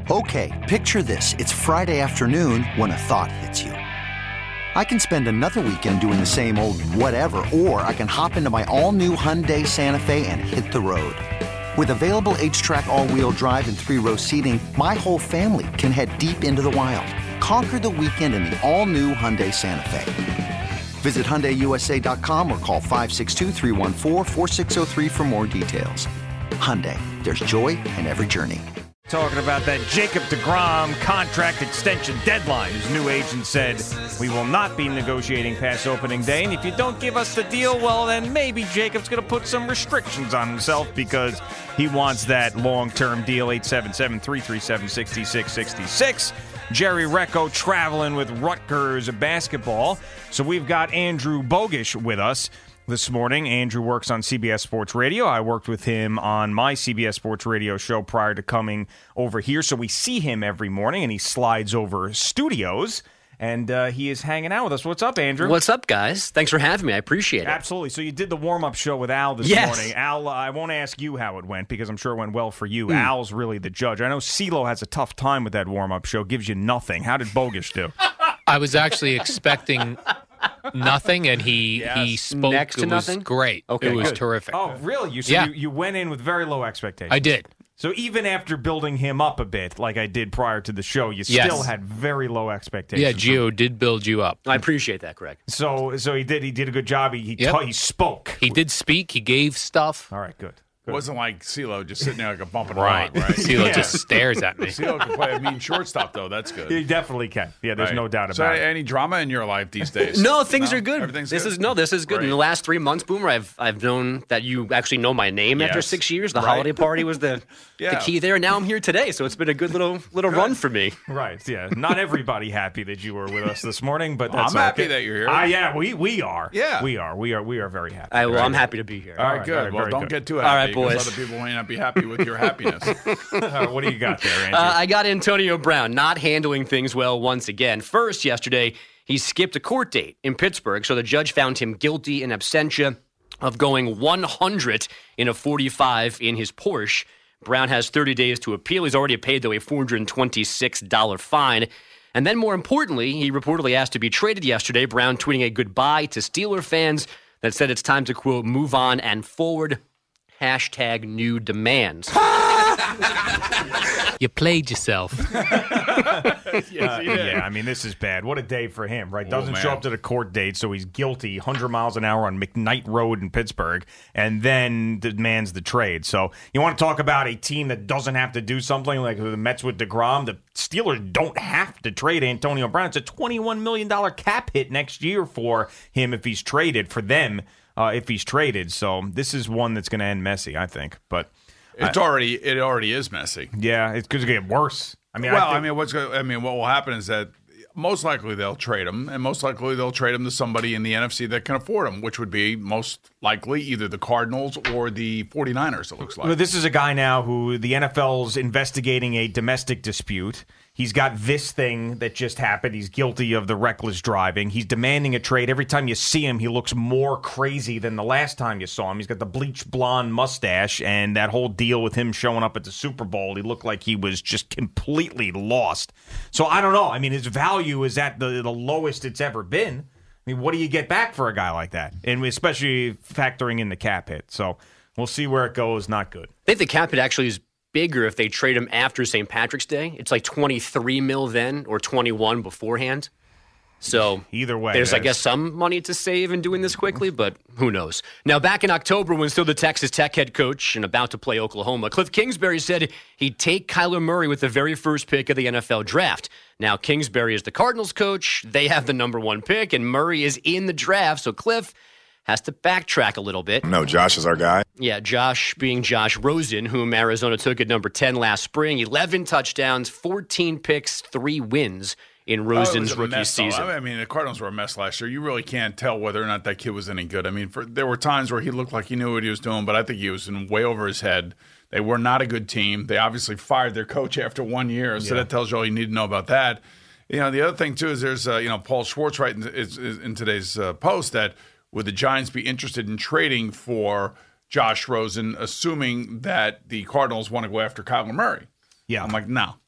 Okay, picture this. It's Friday afternoon when a thought hits you. I can spend another weekend doing the same old whatever, or I can hop into my all-new Hyundai Santa Fe and hit the road. With available H-Track all-wheel drive and 3-row seating, my whole family can head deep into the wild. Conquer the weekend in the all-new Hyundai Santa Fe. Visit HyundaiUSA.com or call 562-314-4603 for more details. Hyundai, there's joy in every journey. Talking about that Jacob deGrom contract extension deadline. His new agent said, we will not be negotiating past opening day, and if you don't give us the deal, well, then maybe Jacob's going to put some restrictions on himself because he wants that long-term deal. 877-337-6666. Jerry Recco traveling with Rutgers basketball. So we've got Andrew Bogish with us this morning. Andrew works on CBS Sports Radio. I worked with him on my CBS Sports Radio show prior to coming over here. So we see him every morning, and he slides over studios, and he is hanging out with us. What's up, Andrew? What's up, guys? Thanks for having me. I appreciate it. Absolutely. So you did the warm-up show with Al this morning. Al, I won't ask you how it went because I'm sure it went well for you. Al's really the judge. I know CeeLo has a tough time with that warm-up show. Gives you nothing. How did Bogish do? I was actually expecting nothing, and he spoke. Next to it was nothing? great. Okay, it was good. terrific. Oh, really? You went in with very low expectations. I did. So even after building him up a bit, like I did prior to the show, you still had very low expectations. Yeah, Gio did build you up. I appreciate that, Greg. So he did a good job. He spoke. He did speak. He gave stuff. All right, good. It wasn't like CeeLo just sitting there like a bumping Right. rod, right? CeeLo just stares at me. CeeLo can play a mean shortstop, though. That's good. He definitely can. Yeah, there's no doubt So about it. any drama in your life these days? No, things are good. Everything's this good? is good. Great. In the last 3 months, Boomer, I've known that you actually know my name after Yes. 6 years. The Right. holiday party was the Yeah. key there. Now I'm here today, so it's been a good little run for me. Right, yeah. Not everybody happy that you were with us this morning, but that's I'm happy okay. that you're here. Yeah, we are. Yeah. We are very happy. I'm happy to be here. All right, All good. right, Well, very don't good. get too happy. All right, because boys. Other people may not be happy with your happiness. What do you got there, Andrew? I got Antonio Brown not handling things well once again. First, yesterday, he skipped a court date in Pittsburgh, so the judge found him guilty in absentia of going 100 in a 45 in his Porsche. Brown has 30 days to appeal. He's already paid, though, a $426 fine. And then, more importantly, he reportedly asked to be traded yesterday. Brown tweeting a goodbye to Steeler fans that said it's time to, quote, move on and forward. # new demands. You played yourself. Yeah, I mean, this is bad. What a day for him, right? Doesn't man. show up to the court date, so he's guilty, 100 miles an hour on McKnight Road in Pittsburgh, and then demands the trade. So you want to talk about a team that doesn't have to do something like the Mets with DeGrom? The Steelers don't have to trade Antonio Brown. It's a $21 million cap hit next year for him if he's traded, for them if he's traded. So this is one that's going to end messy, I think. But it already is messy. yeah, it's going to get worse. I mean, Well, I think, what will happen is that most likely they'll trade him, and most likely they'll trade him to somebody in the NFC that can afford him, which would be most likely either the Cardinals or the 49ers, it looks like. Well, this is a guy now who the NFL's investigating a domestic dispute. He's got this thing that just happened. He's guilty of the reckless driving. He's demanding a trade. Every time you see him, he looks more crazy than the last time you saw him. He's got the bleached blonde mustache, and that whole deal with him showing up at the Super Bowl, he looked like he was just completely lost. So I don't know. I mean, his value is at the lowest it's ever been. I mean, what do you get back for a guy like that? And especially factoring in the cap hit. So we'll see where it goes. Not good. I think the cap hit actually is bigger if they trade him after St. Patrick's Day. It's like 23 mil then, or 21 beforehand. So Either way, there's, I that's- guess, some money to save in doing this quickly, but who knows. Now, back in October, when still the Texas Tech head coach and about to play Oklahoma, Cliff Kingsbury said he'd take Kyler Murray with the very first pick of the NFL draft. Now, Kingsbury is the Cardinals coach. They have the number 1 pick, and Murray is in the draft, so Cliff has to backtrack a little bit. No, Josh is our guy. Yeah, Josh being Josh Rosen, whom Arizona took at number 10 last spring. 11 touchdowns, 14 picks, 3 wins in Rosen's It was a rookie mess, though. season. I mean, the Cardinals were a mess last year. You really can't tell whether or not that kid was any good. I mean, there were times where he looked like he knew what he was doing, but I think he was in way over his head. They were not a good team. They obviously fired their coach after 1 year, so that tells you all you need to know about that. You know, the other thing, too, is there's, Paul Schwartz writing in today's post that would the Giants be interested in trading for Josh Rosen, assuming that the Cardinals want to go after Kyler Murray? Yeah. I'm like, no.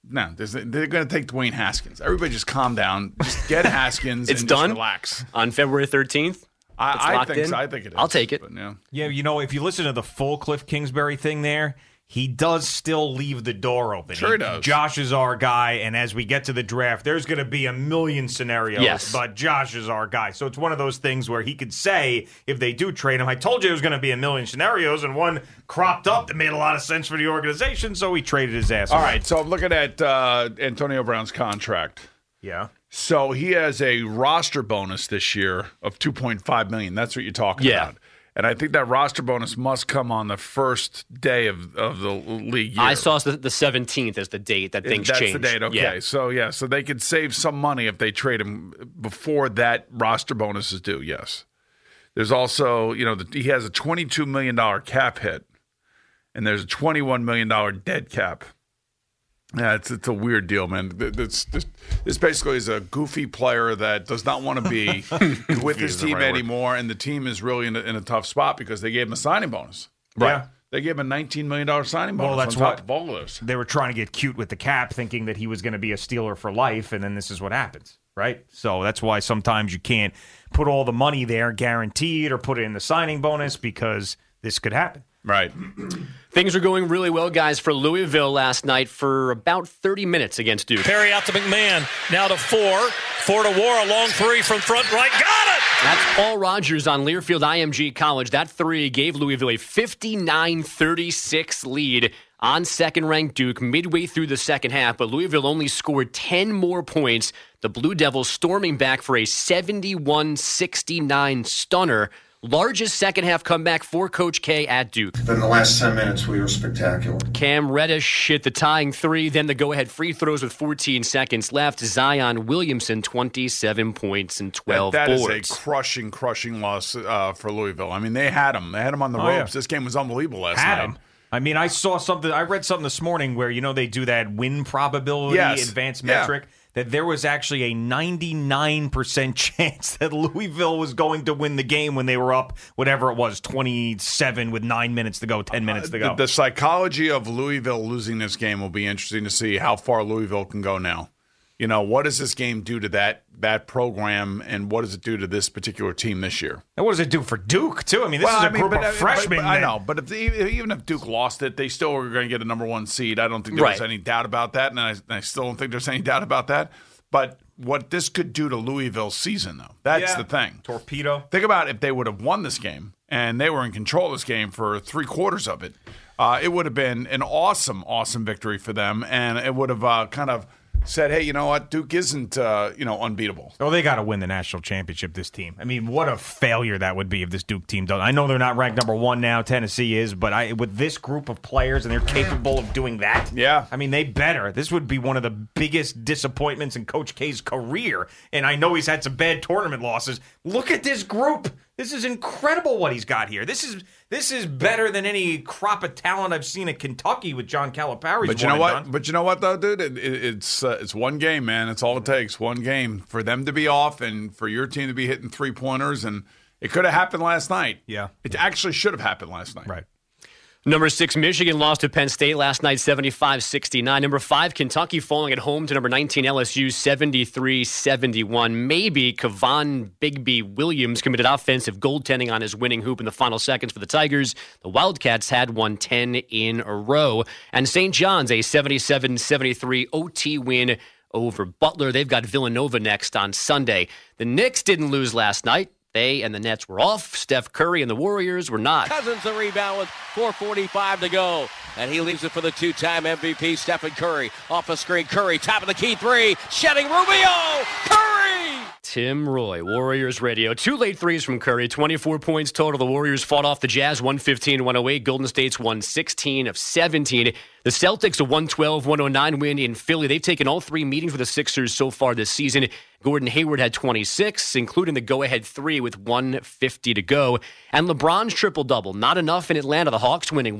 No, they're going to take Dwayne Haskins. Everybody just calm down. Just get Haskins It's and done? just relax. On February 13th? I think so. I think it is. I'll take it. But, yeah. Yeah, if you listen to the full Cliff Kingsbury thing there, he does still leave the door open. Sure he does. Josh is our guy, and as we get to the draft, there's going to be a million scenarios, Yes. but Josh is our guy. So it's one of those things where he could say, if they do trade him, I told you it was going to be a million scenarios, and one cropped up that made a lot of sense for the organization, so he traded his ass All away. right, so I'm looking at Antonio Brown's contract. Yeah. So he has a roster bonus this year of $2.5 million. That's what you're talking Yeah. about. And I think that roster bonus must come on the first day of the league year. I saw the 17th as the date that things That's changed. the date, okay. Yeah. So they could save some money if they trade him before that roster bonus is due, yes. There's also, he has a $22 million cap hit, and there's a $21 million dead cap. Yeah, it's a weird deal, man. This basically is a goofy player that does not want to be with his team anymore, and the team is really in a tough spot because they gave him a signing bonus. Right. Yeah. They gave him a $19 million signing bonus. Well, that's on top what of all of this. They were trying to get cute with the cap, thinking that he was going to be a Steeler for life, and then this is what happens, right? So that's why sometimes you can't put all the money there guaranteed or put it in the signing bonus because this could happen. Right. Things are going really well, guys, for Louisville last night for about 30 minutes against Duke. Perry out to McMahon. Now to 4. 4 to War. A long three from front right. Got it! That's Paul Rogers on Learfield IMG College. That three gave Louisville a 59-36 lead on second-ranked Duke midway through the second half, but Louisville only scored 10 more points. The Blue Devils storming back for a 71-69 stunner. Largest second-half comeback for Coach K at Duke. But in the last 10 minutes, we were spectacular. Cam Reddish hit the tying three, then the go-ahead free throws with 14 seconds left. Zion Williamson, 27 points and 12 That boards. is a crushing loss for Louisville. I mean, they had him. They had him on the ropes. Yeah. This game was unbelievable last night. I mean, I read something this morning where, they do that win probability advanced metric, that there was actually a 99% chance that Louisville was going to win the game when they were up, whatever it was, 27 with 9 minutes to go, 10 minutes to go. The psychology of Louisville losing this game will be interesting to see how far Louisville can go now. What does this game do to that program, and what does it do to this particular team this year? And what does it do for Duke, too? I mean, this is a group of freshmen. I know, but even if Duke lost it, they still were going to get a number one seed. I don't think there was any doubt about that, and I still don't think there's any doubt about that. But what this could do to Louisville's season, though, that's the thing. Torpedo. Think about if they would have won this game, and they were in control of this game for 3/4 of it. It would have been an awesome victory for them, and it would have kind of said, hey, you know what? Duke isn't, unbeatable. Oh, they got to win the national championship, this team. I mean, what a failure that would be if this Duke team does. I know they're not ranked number one now, Tennessee is, but with this group of players and they're capable of doing that, I mean, they better. This would be one of the biggest disappointments in Coach K's career, and I know he's had some bad tournament losses. Look at this group. This is incredible what he's got here. This is better than any crop of talent I've seen at Kentucky with John Calipari's. But you know what? But you know what, though, dude? It's one game, man. It's all it takes. One game for them to be off and for your team to be hitting 3-pointers, and it could have happened last night. Yeah, it actually should have happened last night. Right. Number 6, Michigan lost to Penn State last night, 75-69. Number 5, Kentucky falling at home to number 19, LSU, 73-71. Maybe Kevon Bigby Williams committed offensive goaltending on his winning hoop in the final seconds for the Tigers. The Wildcats had won 10 in a row. And St. John's, a 77-73 OT win over Butler. They've got Villanova next on Sunday. The Knicks didn't lose last night. They and the Nets were off. Steph Curry and the Warriors were not. Cousins the rebound with 4:45 to go. And he leaves it for the two-time MVP, Stephen Curry. Off a screen, Curry, top of the key three. Shedding Rubio! Curry! Tim Roy, Warriors Radio. 2 late threes from Curry, 24 points total. The Warriors fought off the Jazz 115-108. Golden State's won 16 of 17. The Celtics a 112-109 win in Philly. They've taken all 3 meetings with the Sixers so far this season. Gordon Hayward had 26, including the go-ahead 3 with 150 to go. And LeBron's triple-double, not enough in Atlanta. The Hawks winning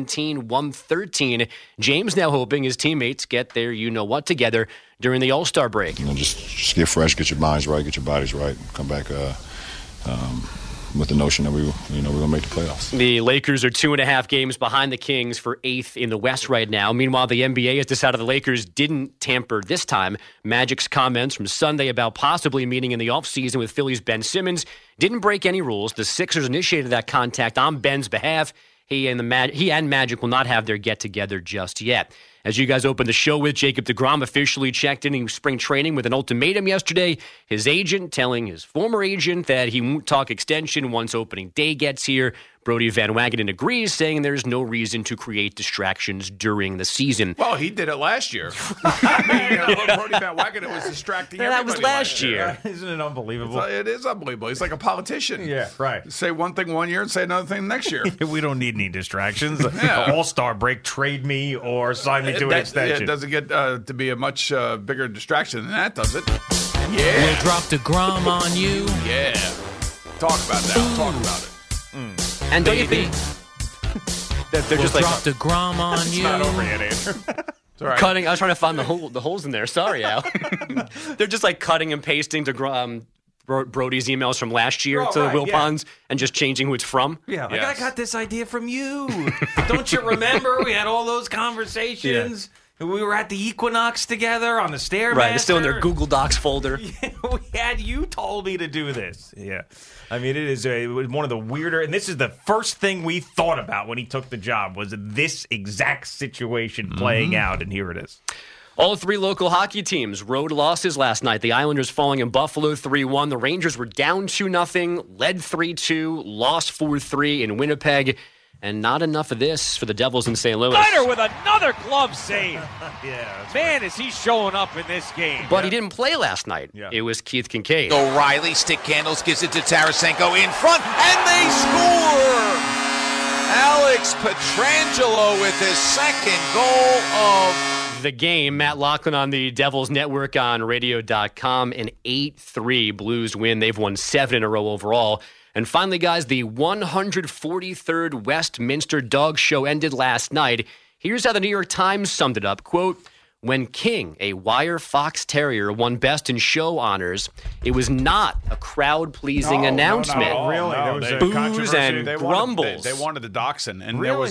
117-113. James now hoping his teammates get their you-know-what together during the All-Star break. Just get fresh, get your minds right, get your bodies right, come back with the notion that we're going to make the playoffs. The Lakers are 2.5 games behind the Kings for 8th in the West right now. Meanwhile, the NBA has decided the Lakers didn't tamper this time. Magic's comments from Sunday about possibly meeting in the offseason with Philly's Ben Simmons didn't break any rules. The Sixers initiated that contact on Ben's behalf. He and Magic will not have their get-together just yet. As you guys opened the show with, Jacob deGrom officially checked in spring training with an ultimatum yesterday. His agent telling his former agent that he won't talk extension once opening day gets here. Brodie Van Wagenen agrees, saying there's no reason to create distractions during the season. Well, he did it last year. Brodie Van Wagenen was distracting everybody. That was last year. Isn't it unbelievable? It is unbelievable. He's like a politician. Yeah, right. Say one thing one year and say another thing next year. We don't need any distractions. All-Star break, trade me or sign me to an extension. It doesn't get to be a much bigger distraction than that, does it? Yeah. We'll drop deGrom on you. Yeah. Talk about that. Talk about it. And don't you think that they're just like drop deGrom on you? It's not over yet, Andrew. It's all right. cutting? I was trying to find the holes in there. Sorry, Al. They're just like cutting and pasting deGrom. Brodie's emails from last year to the Wilpons and just changing who it's from. Yeah, like I got this idea from you. Don't you remember? We had all those conversations. Yeah. We were at the Equinox together on the Stairmaster. Right, it's still in their Google Docs folder. You told me to do this. Yeah. I mean, it is one of the weirder, and this is the first thing we thought about when he took the job, was this exact situation playing out, and here it is. All 3 local hockey teams, road losses last night. The Islanders falling in Buffalo 3-1. The Rangers were down 2-0, led 3-2, lost 4-3 in Winnipeg. And not enough of this for the Devils in St. Louis. Snyder with another glove save. Man, is he showing up in this game. But he didn't play last night. Yeah. It was Keith Kincaid. O'Reilly, stick handles, gives it to Tarasenko in front, and they score! Alex Pietrangelo with his second goal of the game. Matt Loughlin on the Devils Network on radio.com. An 8-3 Blues win. They've won 7 in a row overall. And finally, guys, the 143rd Westminster Dog Show ended last night. Here's how the New York Times summed it up. Quote, when King, a wire fox terrier, won Best in Show honors, it was not a crowd-pleasing announcement. No, really? No, there was boos and grumbles. They wanted the dachshund, and really?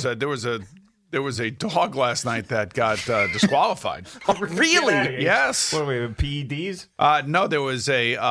there was a dog last night that got disqualified. Oh, really? Yes. What are we, PEDs? No, there was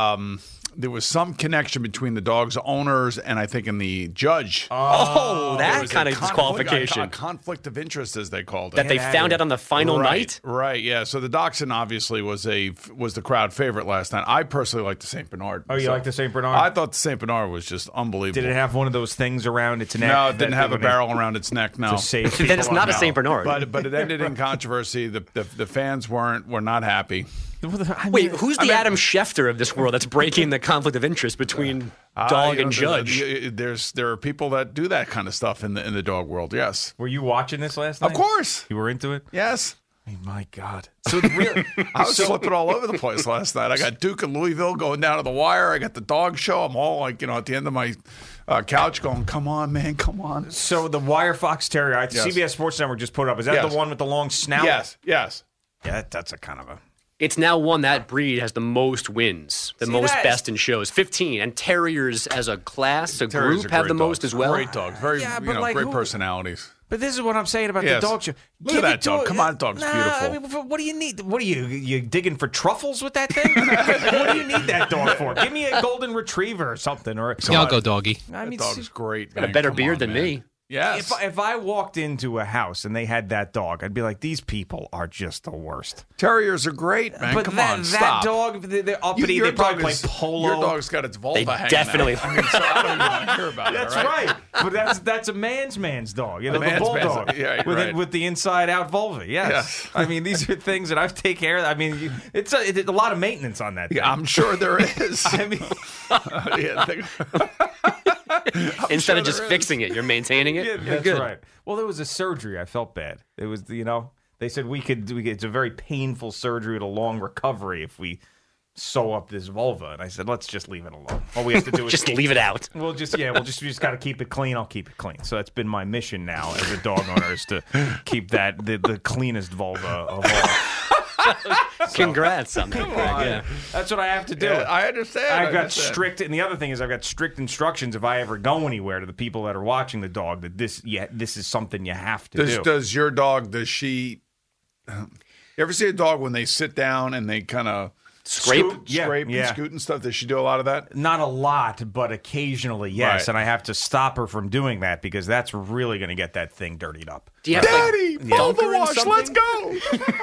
there was some connection between the dog's owners and I think in the judge. Oh, that kind of disqualification. A conflict of interest, as they called it. That they found out on the final night? Right, yeah. So the dachshund obviously was the crowd favorite last night. I personally like the St. Bernard. Oh, you like the St. Bernard? I thought the St. Bernard was just unbelievable. Did it have one of those things around its neck? No, it didn't have a barrel around its neck, no. Then it's not a St. Bernard. But it ended in controversy. The fans were not happy. Wait, who's the Adam Schefter of this world that's breaking the conflict of interest between dog and judge? There are people that do that kind of stuff in the dog world. Yes. Were you watching this last night? Of course. You were into it? Yes. Oh, my God. So I was flipping all over the place last night. I got Duke and Louisville going down to the wire. I got the dog show. I'm all like, at the end of my couch going, come on, man, come on. So the wire fox terrier, Yes. CBS Sports Network just put up. Is that the one with the long snout? Yes. Yeah, that's a kind of a... It's now one that breed has the most wins, the most best in shows, 15. And terriers as a class, a group, have the most as well. Great dogs, great personalities. But this is what I'm saying about the dog show. Look at that dog. Come on, dog's beautiful. I mean, what do you need? What are you digging for truffles with that thing? What do you need that dog for? Give me a golden retriever or something. I'll go doggy. That dog's great, man. Got a better beard than me. Yes. If I walked into a house and they had that dog, I'd be like, these people are just the worst. Terriers are great, man. But Come that on, stop. Dog, they're uppity. They probably play polo. Your dog's got its vulva hanging definitely. out. I mean, so I don't even want to hear about That's it. Right? But that's a man's dog. The man's bulldog. Yeah, right. With the inside out vulva. Yes. I mean, these are things that I take care of. I mean, it's a lot of maintenance on that thing. Yeah, I'm sure there is. I mean, instead of just fixing it, you're maintaining it. Yeah, that's good. right. Well, there was a surgery. I felt bad. It was, they said we could. It's a very painful surgery with a long recovery if we sew up this vulva. And I said, let's just leave it alone. All we have to do is just leave it out. We'll just got to keep it clean. I'll keep it clean. So that's been my mission now as a dog owner is to keep that the cleanest vulva of all. Congrats, something. Yeah. That's what I have to do. Yeah, I understand. I've got strict, and the other thing is I've got strict instructions if I ever go anywhere to the people that are watching the dog that this is something you have to do. Does your dog, does she, you ever see a dog when they sit down and they kind of scrape and scoot and stuff? Does she do a lot of that? Not a lot, but occasionally, yes. Right. And I have to stop her from doing that because that's really going to get that thing dirtied up. Do you have Daddy, Overwash, let's go.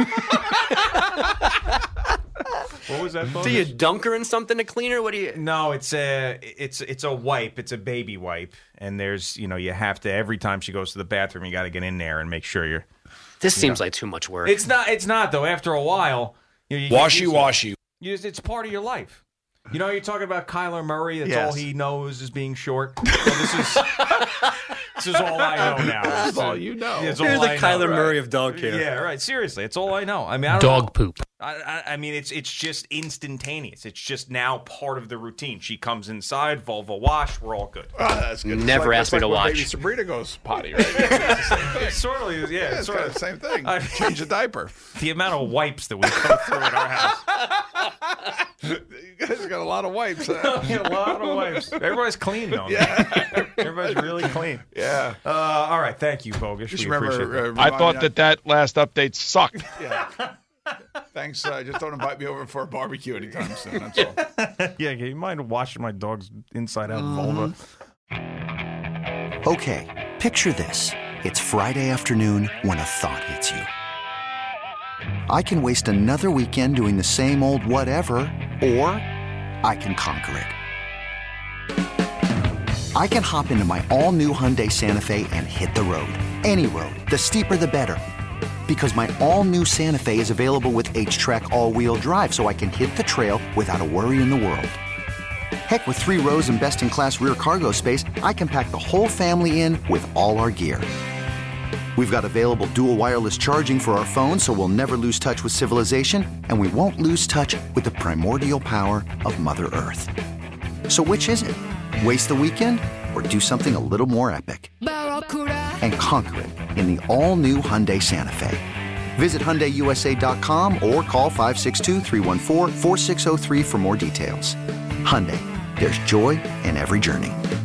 What was that? Do you dunk her in something to clean her? What do you? No, it's a wipe. It's a baby wipe, and there's you have to every time she goes to the bathroom, you got to get in there and make sure you're. This seems like too much work. It's not. It's not though. After a while, washy. It's part of your life. You're talking about Kyler Murray. That's all he knows is being short. Well, this is all I know now. That's all you know. You're the Kyler Murray of dog care. Yeah, right. Seriously, it's all I know. I mean, I don't dog know. Poop. I mean, it's just instantaneous. It's just now part of the routine. She comes inside, vulva wash, we're all good. Oh, that's good. Never asked me to watch. Baby Sabrina goes potty, right? It's Sort of, yeah. it's kind of the same thing. Change the diaper. The amount of wipes that we go through at our house. You guys got a lot of wipes. A lot of wipes. Everybody's clean, though. Yeah. Everybody's really clean. Yeah. All right. Thank you, Bogus. Just we appreciate remember, it. I thought that last update sucked. Yeah. Thanks. Just don't invite me over for a barbecue anytime soon. That's all. Yeah, you mind washing my dog's inside-out vulva? Okay, picture this. It's Friday afternoon when a thought hits you. I can waste another weekend doing the same old whatever, or I can conquer it. I can hop into my all-new Hyundai Santa Fe and hit the road. Any road. The steeper, the better. Because my all-new Santa Fe is available with H-Track all-wheel drive, so I can hit the trail without a worry in the world. Heck, with 3 rows and best-in-class rear cargo space, I can pack the whole family in with all our gear. We've got available dual wireless charging for our phones, so we'll never lose touch with civilization, and we won't lose touch with the primordial power of Mother Earth. So which is it? Waste the weekend or do something a little more epic? And conquer it in the all-new Hyundai Santa Fe. Visit HyundaiUSA.com or call 562-314-4603 for more details. Hyundai, there's joy in every journey.